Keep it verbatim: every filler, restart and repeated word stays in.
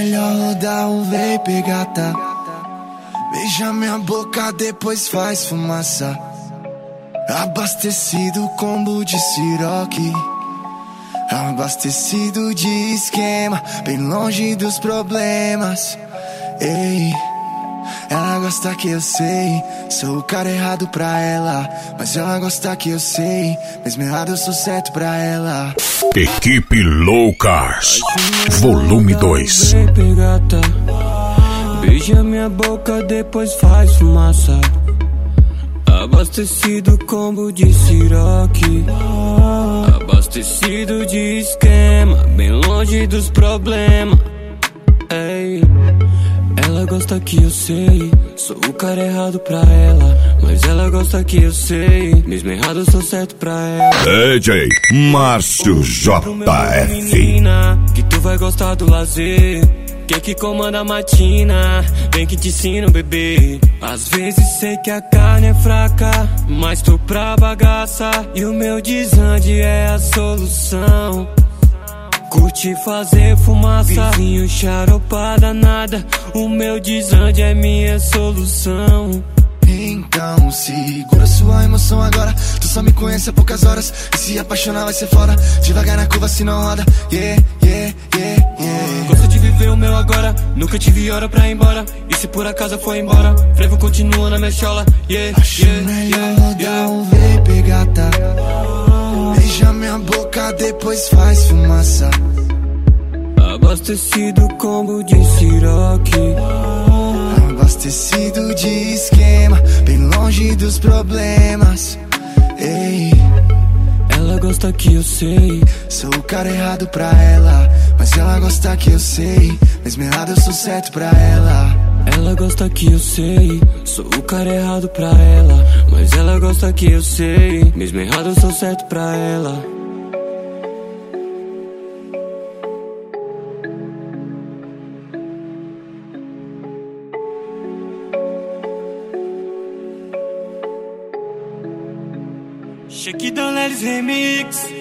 melhor rodar um vape, gata. Beija minha boca, depois faz fumaça. Abastecido combo de siroque, abastecido de esquema, bem longe dos problemas. Ei, ela gosta que eu sei, sou o cara errado pra ela. Mas ela gosta que eu sei, mesmo errado eu sou certo pra ela. Equipe Loucas, volume dois. Beija minha boca, depois faz fumaça. Abastecido combo de siroque, abastecido de esquema, bem longe dos problemas. Ei, ela gosta que eu sei, sou o cara errado pra ela. Mas ela gosta que eu sei, mesmo errado eu sou certo pra ela. D J Márcio J F. Que tu vai gostar do lazer, quem que comanda a matina, vem que te ensino, bebê. Às vezes sei que a carne é fraca, mas tô pra bagaça, e o meu desande é a solução. Curte fazer fumaça, vizinho charopada nada, o meu desande é minha solução. Então segura sua emoção agora, tu só me conhece há poucas horas. E se apaixonar vai ser fora, devagar na curva se não roda. Yeah, yeah, yeah, yeah. Gosto de viver o meu agora, nunca tive hora pra ir embora. E se por acaso for embora, frevo continua na minha chola. Yeah, acho yeah, melhor yeah, rodar yeah. um vape, gata. Beija minha boca, depois faz fumaça. Abastecido combo de siroque, abastecido de esquema, bem longe dos problemas. Ei, ela gosta que eu sei, sou o cara errado pra ela. Mas ela gosta que eu sei, mesmo errado eu sou certo pra ela. Ela gosta que eu sei, sou o cara errado pra ela. Mas ela gosta que eu sei, mesmo errado eu sou certo pra ela. Shaquidão Lelis Remix.